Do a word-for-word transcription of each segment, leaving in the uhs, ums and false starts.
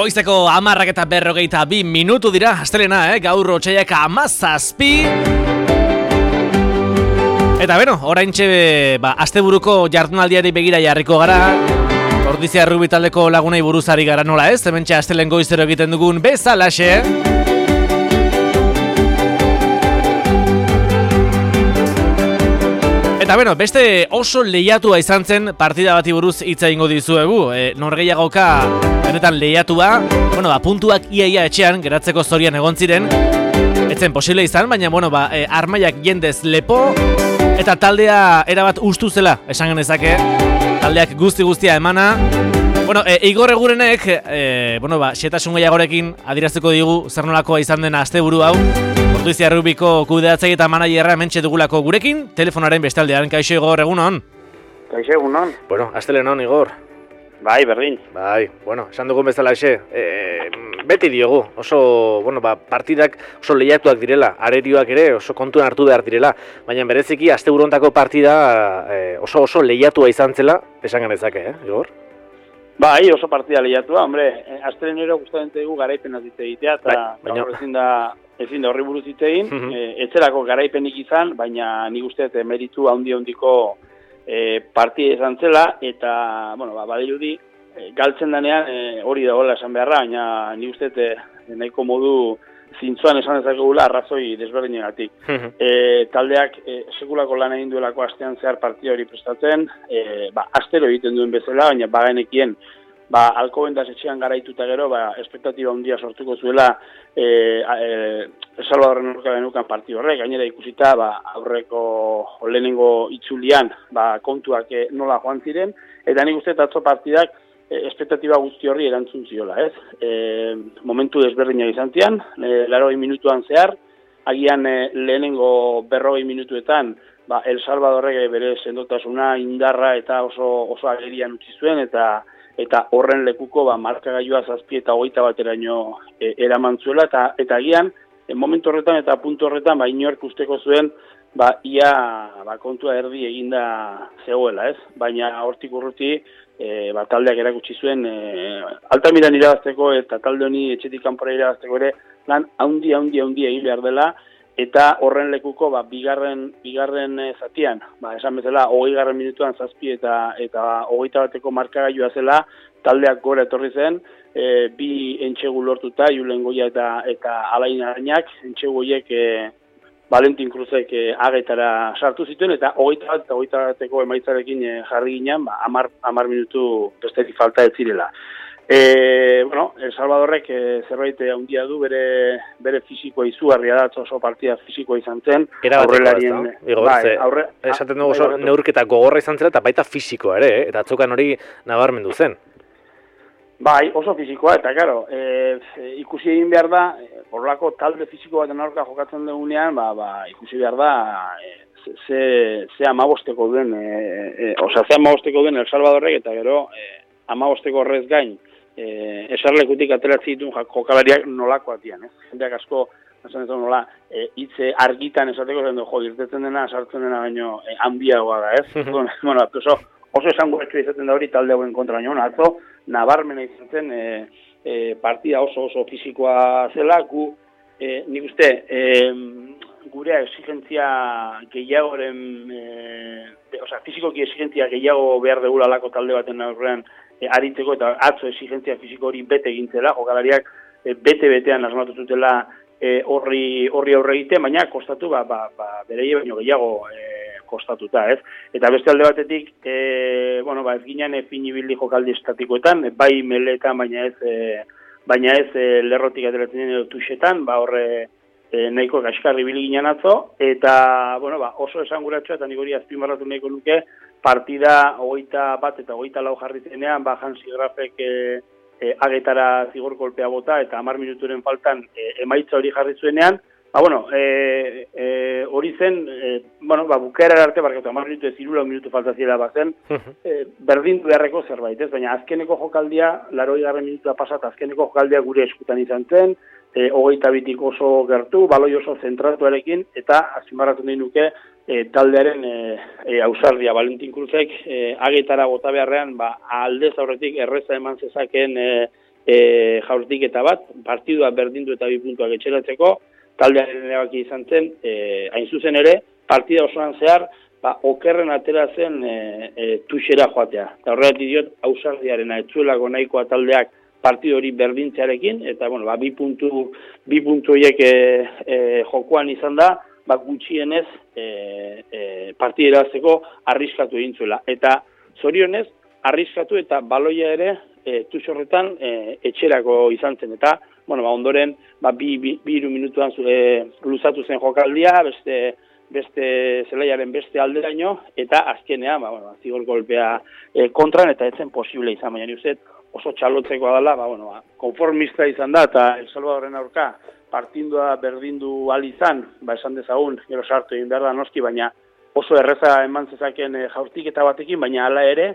Goizeko hamarrak eta berrogeita bi minutu dira, astelena, eh? Gaur otsailak hamazazpi. Eta beno, oraintxe, ba, asteburuko jardunaldiari begira jarriko gara. Ordizia Rugby taldeko lagunei buruzari gara nola ez, hementxe astelen goizero egiten dugun bezalaxe. Eta beno, beste oso lehiatua izan zen partida bati buruz hitz egingo dizuegu. E, norgehiagoka benetan lehiatua, bueno, ba, puntuak iaia etxean geratzeko zorian egon ziren. Etzen posible izan, baina bueno, ba, e, armaiak jendez lepo eta taldea erabat ustu zela, esan genezake. Taldeak guzti guztia emana. Bueno, e, Igor Egurenek, e, bueno, ba, xetasun gehiagorekin adierazteko digu zer nolakoa izan dena asteburu hau. Ordizia Rugbyko kudeatzaile eta managerra hementxe dugulako gurekin, telefonaren bestaldean. Kaixo Igor, egunon? Kaixo, egunon. Bueno, astelenon, Igor. Bai, berdin. Bai, bueno, esan dugun bezala exe, e, beti diogu, oso, bueno, ba, partidak oso lehiatuak direla, arerioak ere oso kontuan hartu behar direla, baina bereziki asteburontako partida e, oso oso lehiatua izan zela, esan genezake, eh, Igor? Bai, oso partida lehiatua, hombre, astelenero gustamente dugu garaipen azite egitea, eta bai, baina... ezin da, ezin da horri buruz hitz egin, uh -huh. e, etzelako garaipenik izan, baina nik uste dut meritu handi-handiko e, partida izan zela, eta, bueno, ba, badirudi, e, galtzen danean e, hori dagoela esan beharra, baina nik uste dut e, nahiko modu zintzuan esan dezakegula arrazoi desberdinegatik. Uh -huh. e, taldeak e, sekulako lan egin duelako astean zehar partida hori prestatzen, e, ba, astero egiten duen bezala, baina bagenekien ba, Alcobendas etxean garaituta gero, ba, espektatiba handia sortuko zuela e, e, Salvadorren aurka genukan partida horrek, gainera ikusita ba, aurreko lehenengo itzulian ba, kontuak e, nola joan ziren, eta nik uste atzo partidak e, espektatiba guzti horri erantzun ziola, ez? E, momentu desberdinak izan zian, e, larogei minutuan zehar, agian e, lehenengo berrogei minutuetan ba, El Salvadorrek bere sendotasuna, indarra eta oso, oso agerian utzi zuen, eta eta horren lekuko ba, markagailua zazpi eta hogeita bateraino e, eraman zuela, eta eta agian, e, momentu horretan eta puntu horretan, ba, inork usteko zuen, ba, ia ba, kontua erdi eginda zegoela, ez? Baina hortik urruti, e, ba, taldeak erakutsi zuen, e, Altamiran irabazteko eta talde honi etxetik kanpora irabazteko ere, lan haundi, haundi, haundi egin behar dela, eta horren lekuko ba, bigarren, bigarren e, zatian, ba, esan bezala, hogei garren minutuan zazpi eta eta hogeita bateko markagailua zela, taldeak gora etorri zen, e, bi entxegu lortuta, Julen Goia eta, eta Alain Arainak, entxegu horiek e, Valentin Cruzek e, agetara sartu zituen, eta hogeita bat eta hogeita bateko emaitzarekin e, jarri ginen, ba, amar, amar minutu bestetik falta ez zirela. E, bueno, El Salvadorrek e, zerbait handia du, bere bere fisikoa izugarria da, oso partida fisikoa izan zen. Aurrelarien, bai, aurre, esaten dugu oso neurketa gogorra izan zela eta baita fisikoa ere, eh? Eta atzokan hori nabarmendu zen. Bai, oso fisikoa, eta claro, e, ikusi egin behar da, horrelako talde fisiko baten aurka jokatzen dugunean, ba, ba, ikusi behar da, e, ze, ze amabosteko duen, e, e, oza, ze amabosteko duen El Salvadorrek, eta gero, e, amabosteko horrez gain, E, esarlekutik ateratzi ditun jokalariak nolako atian, ez? Jendeak asko, esan ez nola, e, hitze argitan esateko zen du, jo, irtetzen dena, sartzen dena baino e, handiagoa da, ez? Bueno, oso, oso esango etxua izaten da hori talde hauen kontra baino, atzo, nabarmena izan zen e, e, partida oso oso fisikoa zela, gu, e, nik uste, e, gure exigentzia gehiagoren, e, oza, fisikoki exigentzia gehiago behar degula lako talde baten aurrean, E, aritzeko eta atzo exigentzia fisiko hori bete egintzela, jokalariak e, bete-betean asmatu zutela e, horri, horri aurre egite, baina kostatu ba, ba, ba, bereie baino gehiago e, kostatuta, ez? Eta beste alde batetik, e, bueno, ba, ez ginen e, finibildi jokaldi estatikoetan, e, bai meleetan, baina ez, e, baina ez e, lerrotik ateratzen edo tuxetan, ba, horre e, nahiko kaskarri bili ginen atzo, eta, bueno, ba, oso esanguratxoa, eta nik hori azpimarratu nahiko nuke, partida hogeita bat eta hogeita lau jarri zenean, ba, Hansi Grafek e, e, agetara zigor kolpea bota eta hamar minuturen faltan e, emaitza hori jarri zuenean, ba, bueno, e, e, hori zen, e, bueno, ba, bukaera arte, barkatu, hamar minutu ez irula minutu falta zirela bazen, e, berdin beharreko zerbait, ez? Baina azkeneko jokaldia, laroi garren minutua pasat, azkeneko jokaldia gure eskutan izan zen, e, hogeita bitik oso gertu, baloi oso zentratuarekin, eta azpimarratu nahi nuke, E, taldearen e, e, ausardia Valentin Cruzek e, agetara bota beharrean ba, aldez aurretik erreza eman zezaken e, e, jaurtiketa bat, partidua berdindu eta bi puntuak etxeratzeko, taldearen erabaki izan zen, e, hain zuzen ere, partida osoan zehar, ba, okerren atera zen e, e, tuxera joatea. Eta horregatik diot, ausardiarena etzuelako nahikoa taldeak partidu hori berdintzearekin, eta bueno, ba, bi puntu, bi puntu horiek e, e, jokoan izan da, ba, gutxienez e, e, partida irabazteko arriskatu egin zuela. Eta zorionez, arriskatu eta baloia ere e, tuxorretan e, etxerako izan zen. Eta bueno, ba, ondoren ba, bi, bi, bi iru minutuan e, luzatu zen jokaldia, beste beste zelaiaren beste alderaino, eta azkenean, ba, bueno, zigor golpea e, kontran, eta etzen posible izan, baina ni uste oso txalotzekoa dela, ba, bueno, ba, konformista izan da, eta El Salvadorren aurka partindua berdindu al izan, ba, esan dezagun, gero sartu egin behar da noski, baina oso erreza eman zezaken e, jaurtiketa batekin, baina hala ere,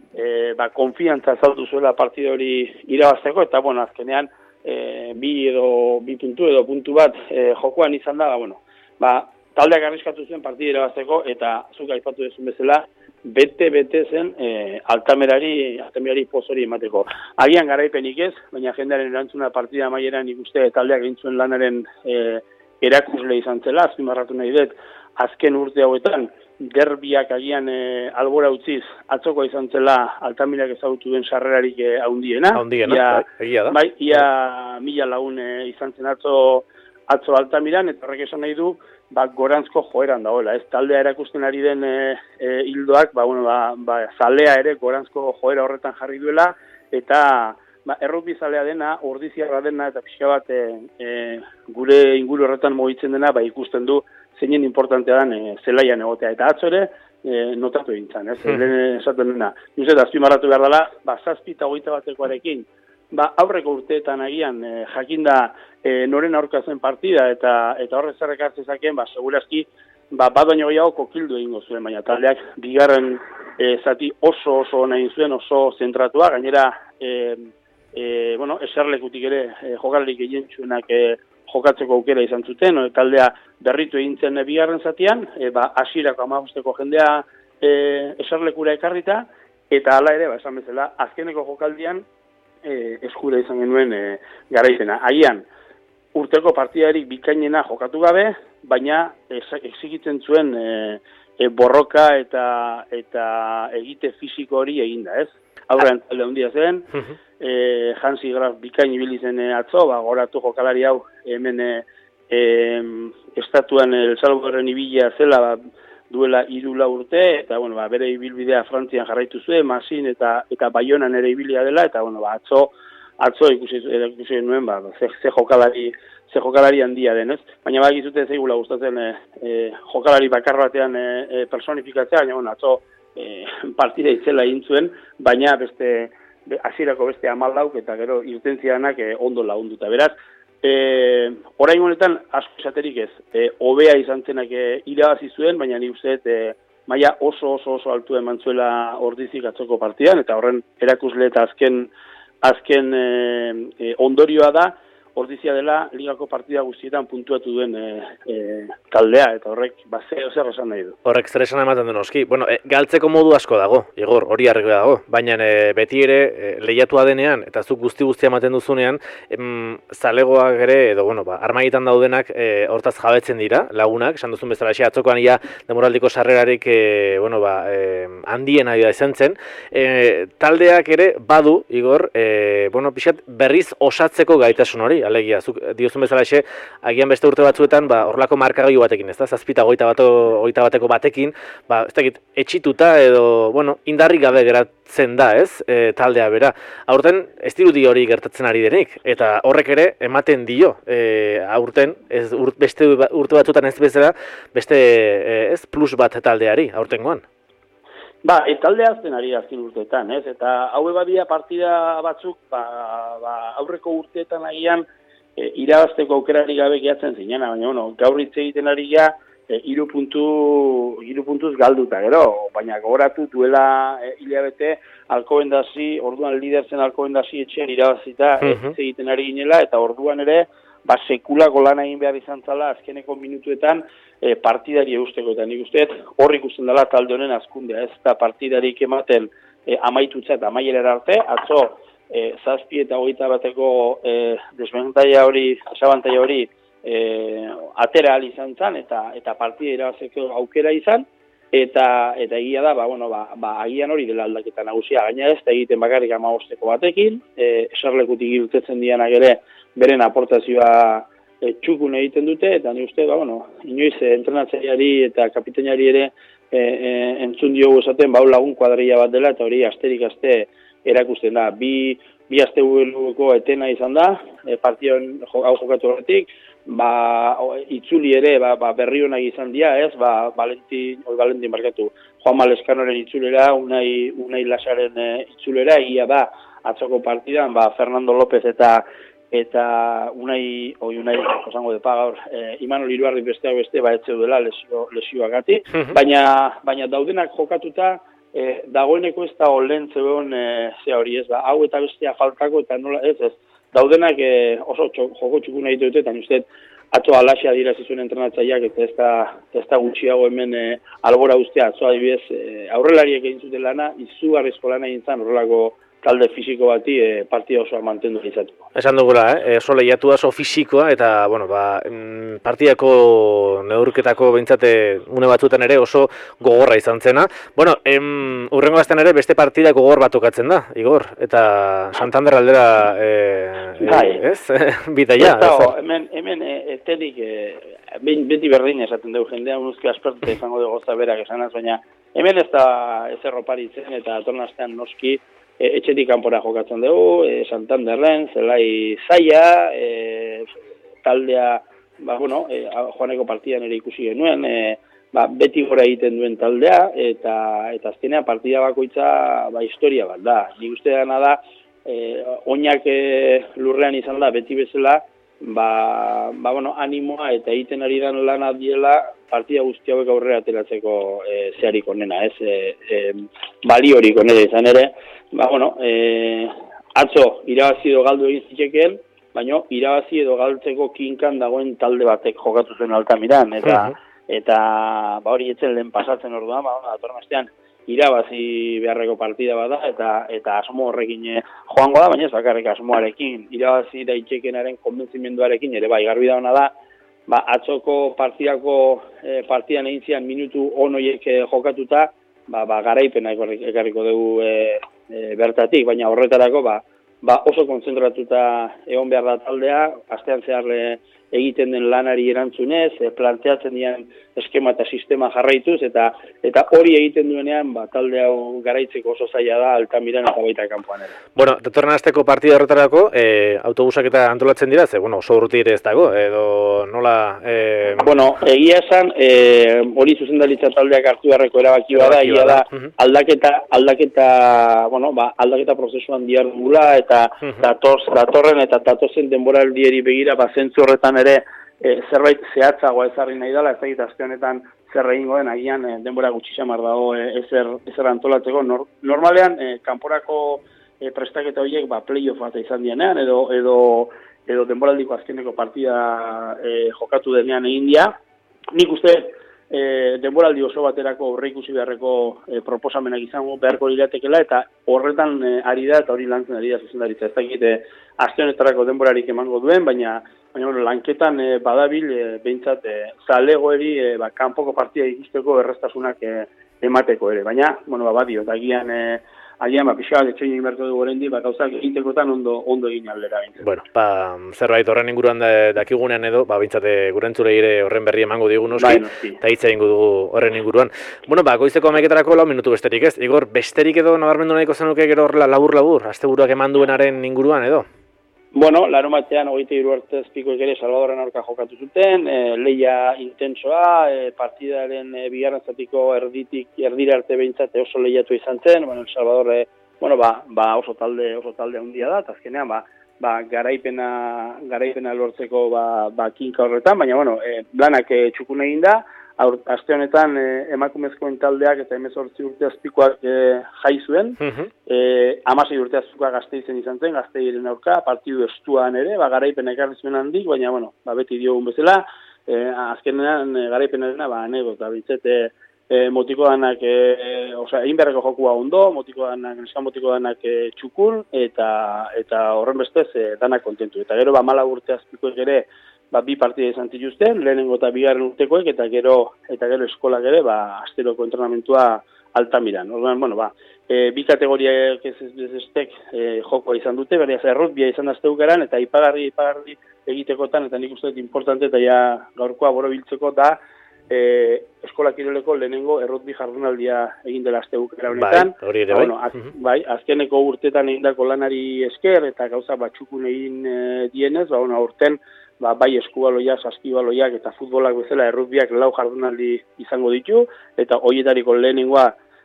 e, ba, konfiantza zautu zuela partidu hori irabazteko, eta, bueno, azkenean, e, bi edo, bi puntu edo puntu bat e, jokoan izan da, ba, bueno, ba, taldeak arriskatu zuen partida irabazteko, eta zuk aipatu duzun bezala, bete-bete zen e, altamerari, altamerari pozori emateko. Agian garaipenik ez, baina jendearen erantzuna partida amaieran ikuste taldeak egin zuen lanaren e, erakusle izan zela, azpimarratu nahi dut, azken urte hauetan, derbiak agian e, albora utziz, atzoko izan zela altamirak ezagutu den sarrerarik e, haundiena. Haundiena, ia, egia da. Bai, ia mila lagun e, izan zen atzo, atzo altamiran, eta horrek esan nahi du, ba, gorantzko joeran dagoela, ez taldea erakusten ari den e, e, hildoak, ba, bueno, ba, ba, zalea ere gorantzko joera horretan jarri duela, eta ba, errukbi zalea dena, ordiziarra dena, eta pixka bat e, e, gure inguru horretan mugitzen dena, ba, ikusten du zeinen importantea den e, zelaian egotea, eta atzo ere e, notatu egin zan, ez, hmm. esaten dena. Nuzet, azpimarratu behar dela, ba, zazpi eta hogeita batekoarekin, ba, aurreko urteetan agian e, jakinda e, noren aurka zen partida eta eta horrez zerrek hartzezaken, ba, segurazki, ba, bat baino gehiago kokildu egingo zuen, baina taldeak bigarren e, zati oso oso nahi zuen, oso zentratua, gainera, e, e, bueno, eserlekutik ere e, jokalrik egin txuenak e, jokatzeko aukera izan zuten, o, taldea berritu egin zen e, bigarren zatian, e, ba, asirako amabosteko jendea e, eserlekura ekarrita, eta hala ere, ba, esan bezala, azkeneko jokaldian, E, eskura izan genuen e, garaizena. Agian, urteko partidarik bikainena jokatu gabe, baina exigitzen zuen e, e, borroka eta eta egite fisiko hori eginda, ez? Aurrean talde handia zen, e, Hansi Graf bikain ibili zen atzo, ba, goratu jokalari hau hemen e, e, estatuan El Salvadorren ibilia zela, ba, duela hiru lau urte, eta bueno, ba, bere ibilbidea Frantzian jarraitu zuen, Masin eta eta Baionan ere ibilia dela, eta bueno, ba, atzo atzo ikusi ikusi nuen, ba, ze, ze jokalari ze jokalari handia den, ez? Baina badakizute zeigula gustatzen e, e, jokalari bakar batean e, e, personifikatzea, baina bueno, atzo e, partida itzela egin zuen, baina beste hasierako beste hamaldauk eta gero irtentzianak e, ondo lagunduta. Beraz, E, orain honetan asko esaterik ez, e, hobea izan zenak e, irabazi zuen, baina ni uste e, maila oso oso oso altu eman zuela ordizik atzoko partidan, eta horren erakusle eta azken, azken e, e, ondorioa da, ordizia dela ligako partida guztietan puntuatu duen e, e, taldea, eta horrek ba, zer esan nahi du. Horrek zer esan ematen duen oski. Bueno, e, galtzeko modu asko dago, Igor, hori arrego dago, baina e, beti ere e, lehiatua denean, eta zuk guzti guztia ematen duzunean, em, zalegoak ere, edo, bueno, ba, armaitan daudenak e, hortaz jabetzen dira, lagunak, esan duzun bezala, xe, atzokoan ia demoraldiko sarrerarik, e, bueno, ba, e, handien ari da izan zen, e, taldeak ere badu, Igor, e, bueno, pixat berriz osatzeko gaitasun hori, alegia, zuk diozun bezala xe, agian beste urte batzuetan, ba, horlako markagailu batekin, ez da, zazpita goita, bato, goita bateko batekin, ba, ez dakit, etxituta edo, bueno, indarrik gabe geratzen da, ez, e, taldea bera. Aurten, ez dirudi hori gertatzen ari denik, eta horrek ere ematen dio, e, aurten, ez, ur, beste urte batzuetan ez bezala, beste, e, ez, plus bat taldeari, aurtengoan. Ba, e, taldea azten ari azken urteetan, ez? Eta haue badia partida batzuk, ba, ba, aurreko urteetan agian e, irabazteko aukerari gabe gehatzen zinena, baina bueno, gaur hitz egiten ari ga, e, iru puntu, iru puntuz galduta, gero, baina gogoratu duela e, hilabete Alkobendasi, orduan lider zen Alkobendasi etxean irabazita uh -huh. hitz egiten ari ginela, eta orduan ere, ba, sekulako lan egin behar izan zala azkeneko minutuetan e, partidari eusteko, eta nik usteet hor ikusten dela talde honen azkundea, ez da partidarik ematen e, amaitutza eta amaierera arte, atzo e, zazpi eta hogeita bateko e, desbentaia hori, desabantaia hori e, atera ahal izan zen, eta, eta partida irabazeko aukera izan, eta eta egia da, ba, bueno, ba, ba, agian hori dela aldaketa nagusia, gaina ez, eta egiten bakarrik hamabosteko batekin, e, eserlekutik irtetzen dianak ere beren aportazioa e, txukun egiten dute, eta ni uste, ba, bueno, inoiz e, entrenatzaileari eta kapitainari ere e, e, entzun diogu esaten, ba, lagun kuadrilla bat dela, eta hori asterik aste erakusten da. Bi, bi aste buruko etena izan da, e, partion hau jokatu horretik, ba, itzuli ere, ba, ba, berri honak izan dira, ez, ba, Valentin, oi Valentin barkatu, Juan Maleskanoren itzulera, Unai, Unai Lasaren e, itzulera, egia da, atzoko partidan, ba, Fernando López eta eta Unai, oi Unai, osango de paga, e, Imanol Iruarri besteak beste, ba, etxe duela lesio, lesioagati, baina, baina daudenak jokatuta, E, dagoeneko ez da olen zegoen e, ze hori ez da, hau eta bestia faltako eta nola ez ez, daudenak e, oso txo, joko txukun egite dute, eta niztet atzo alaxia dira zizuen entrenatzaileak, eta ez da, ez da gutxiago hemen e, albora ustea, atzo adibidez e, aurrelariek egin zuten lana, izugarrizko lana egin zan horrelako talde fisiko bati e, partida osoa mantendu izatuko. Esan dugula, eh? oso lehiatua, oso fisikoa, eta bueno, ba, partidako neurketako behintzate une batzuetan ere oso gogorra izan zena. Bueno, em, urrengo azten ere beste partida gogor bat tokatzen da, Igor, eta Santander aldera eh, eh, ez? Bidaia. Hemen, hemen eterik e, beti berdin esaten dugu jendea, unuzki aspertu izango dugu goza berak esanaz, baina hemen ez da ez erroparitzen eta atornastean noski E, etxetik kanpora jokatzen dugu, e, Santanderren, zelai zaia, e, taldea, ba, bueno, e, joaneko partidan ere ikusi genuen, e, ba, beti gora egiten duen taldea, eta eta azkenean partida bakoitza ba, historia bat da. Nik uste dena da, e, oinak e, lurrean izan da, beti bezala, ba, ba, bueno, animoa eta egiten ari dan lana diela, partida guzti hauek aurrera ateratzeko e, zeharik onena, ez? E, e, baliorik onera izan ere, ba, bueno, e, atzo irabazi edo galdu egin zitekeen, baina irabazi edo galtzeko kinkan dagoen talde batek jokatu zen Altamiran, eta, uh-huh. eta ba, hori etzen lehen pasatzen orduan, ba, datorren astean irabazi beharreko partida bada, eta eta asmo horrekin joango da, baina ez bakarrik asmoarekin, irabazi daitekenaren konbentzimenduarekin, ere bai, garbi da ona da, ba, atzoko partidako e, partidan egin zian minutu onoiek e, jokatuta, ba, ba, garaipena ekarriko dugu e, e, bertatik, baina horretarako ba, ba, oso kontzentratuta egon behar da taldea, astean zehar e, egiten den lanari erantzunez, e, planteatzen dian eskema eta sistema jarraituz, eta eta hori egiten duenean, ba, talde hau garaitzeko oso zaila da, Altamiran eta baita kanpoan ere. Bueno, datorren asteko partida horretarako, e, autobusak eta antolatzen dira, ze, bueno, oso urruti ere ez dago, edo nola... E... Bueno, egia esan, e, hori zuzendalitza taldeak hartu beharreko erabaki bada, egia da, aldaketa, aldaketa, bueno, ba, aldaketa prozesuan diar dugula, eta dator, datorren eta datozen denboraldieri begira, ba, zentzu horretan ere e, zerbait zehatzagoa ezarri nahi dela, ez da azte honetan zer egingo den, agian e, denbora gutxi xamar dago e, ezer, ezer antolatzeko. Nor, normalean, e, kanporako e, prestaketa horiek ba, play-off bat izan dienean, edo, edo, edo denboraldiko azkeneko partida e, jokatu denean egin dia. Nik uste e, denboraldi oso baterako horre ikusi beharreko e, proposamenak izango beharko liratekela, eta horretan e, ari da, eta hori lantzen ari da zuzendaritza. Ez dakit, e, azte honetarako denborarik emango duen, baina Baina, bueno, lanketan e, badabil, e, behintzat, e, zalegoeri, e, ba, kanpoko partida ikusteko errestasunak e, emateko ere. Baina, bueno, ba, badio, eta agian, e, agian, ba, pixoak etxoin egin beharko dugu horrendi, ba, gauzak egitekotan ondo, ondo egin aldera. Bintzat. Bueno, ba, zerbait horren inguruan da, dakigunean edo, ba, bintzate gurentzule ire horren berri emango digu noski, bai, eta hitza egingo dugu horren inguruan. Bueno, ba, goizeko amaiketarako lau minutu besterik ez. Igor, besterik edo nabarmendu nahiko zenuke gero horrela labur-labur, asteburuak eman duenaren inguruan edo? Bueno, larun batean, hogeita hiru arte azpikoek ere Salvadorren aurka jokatu zuten, e, leia intensoa, e, partidaren e, bigarren zatiko erditik, erdira arte behintzate oso lehiatu izan zen, bueno, El Salvador, e, bueno, ba, ba oso talde, oso talde handia da, eta azkenean, ba, ba, garaipena, garaipena lortzeko, ba, ba, kinka horretan, baina, bueno, e, lanak e, txukun egin da, aste honetan e, emakumezkoen taldeak eta hemezortzi urte azpikoak e, jai zuen, uh-huh. e, hamasei urte azpikoak Gasteizen izan zen, Gasteiren aurka, partidu estuan ere, ba, garaipen ekarri zuen handik, baina, bueno, ba, beti diogun bezala, e, azkenean e, garaipenarena, ba, anegota, bintzete, e, motiko danak, e, osea, egin beharreko jokua ondo, motiko danak, neskan motiko danak e, txukun, eta eta horren bestez e, danak kontentu. Eta gero, ba, mala urte azpikoek ere, ba, bi partida izan zituzten, lehenengo eta bigarren urtekoek, eta gero, eta gero eskolak ere, ba, asteroko entrenamentua Altamiran. Orduan, bueno, ba, e, bi kategoriak ez ez estek e, jokoa izan dute, beraz, errutbia izan azteukaran, eta ipagarri, ipagarri egitekotan, eta nik uste dut importante, eta ja gaurkoa borobiltzeko da, e, eskola kiroleko lehenengo errutbi jardunaldia egin dela azteukara honetan. Bai, hori ere bai. Bueno, az, bai, azkeneko urtetan egindako lanari esker, eta gauza batxukun egin e, dienez, ba, bueno, aurten, ba, bai eskubaloia, saskibaloiak eta futbolak bezala errutbiak lau jardunaldi izango ditu, eta horietariko lehenengoa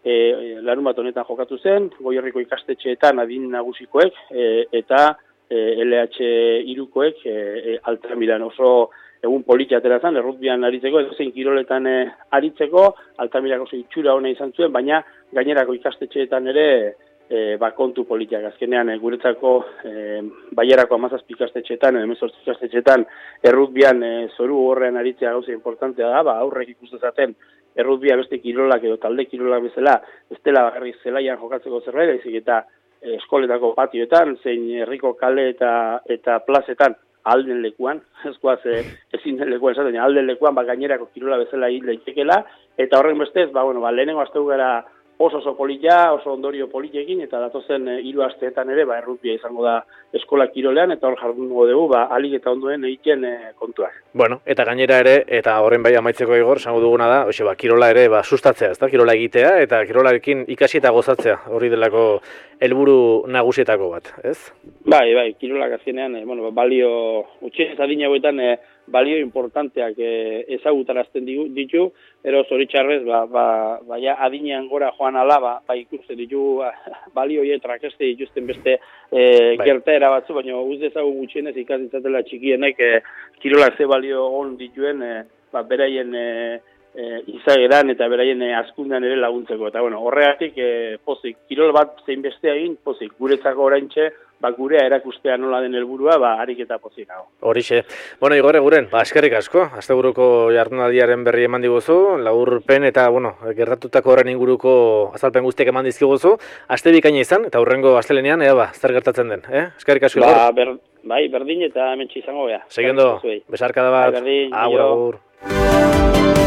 e, larun bat honetan jokatu zen, Goierriko ikastetxeetan adin nagusikoek, e, eta e, L H hirukoek e, e, Altamiran oso egun politia atera zen, errutbian aritzeko, edo zein kiroletan e, aritzeko, Altamirako oso itxura hona izan zuen, baina gainerako ikastetxeetan ere E, ba, kontu politiak azkenean e, guretzako e, baierako amazazpi ikastetxetan, emezortzi ikastetxetan errutbian e, zoru horrean aritzea gauza importantea da, ba, aurrek ikustezaten errutbia beste kirolak edo talde kirolak bezala, ez dela bakarrik zelaian jokatzeko zerbait, baizik eta e, eskoletako patioetan, zein herriko kale eta eta plazetan alden lekuan, ezkoaz e, ezin den lekuan esaten, alden lekuan ba, gainerako kirola bezala hil daitekela, eta horren bestez, ba, bueno, ba, lehenengo azteu gara oso oso politia, oso ondorio politiekin, eta datozen hiru e, asteetan ere, ba, errutbia izango da eskola kirolean, eta hor jardungo dugu, ba, alik eta ondoen egiten e, kontuak. Bueno, eta gainera ere, eta horren bai amaitzeko Igor, esango duguna da, oxe, ba, kirola ere ba, sustatzea, ez da, kirola egitea, eta kirolarekin ikasi eta gozatzea, hori delako helburu nagusietako bat, ez? Bai, bai, kirolak azkenean, e, bueno, balio, utxe ez adina hauetan, e, balio importanteak e, ezagutarazten ditu, ero zoritxarrez, ba, ba, ba ja, adinean gora joan ala, ba, ba ikusten ditu balio hie trakeste dituzten beste e, bai. Gertaera batzu, baina uz dezagun gutxienez ikazitzatela txikienek e, kirolak ze balio on dituen, e, ba, beraien e, e, izageran eta beraien e, azkundan ere laguntzeko. Eta bueno, horregatik e, pozik, kirol bat zein bestea egin, pozik, guretzako oraintxe, ba, gurea erakustea nola den helburua, ba, harik eta pozik hau. Horixe. Bueno, Igor, eguren, ba, eskerrik asko, asteburuko jardunaldiaren berri eman diguzu, laburpen eta, bueno, gertatutako horren inguruko azalpen guztiak eman dizkiguzu, aste bikaina izan, eta hurrengo astelenean, ea ba, zer gertatzen den, eh? Eskerrik asko, Igor. Ba, ber, bai, berdin eta hementsi izango bea. Seguindo, besarkada bat, bai, berdin, agur, agur.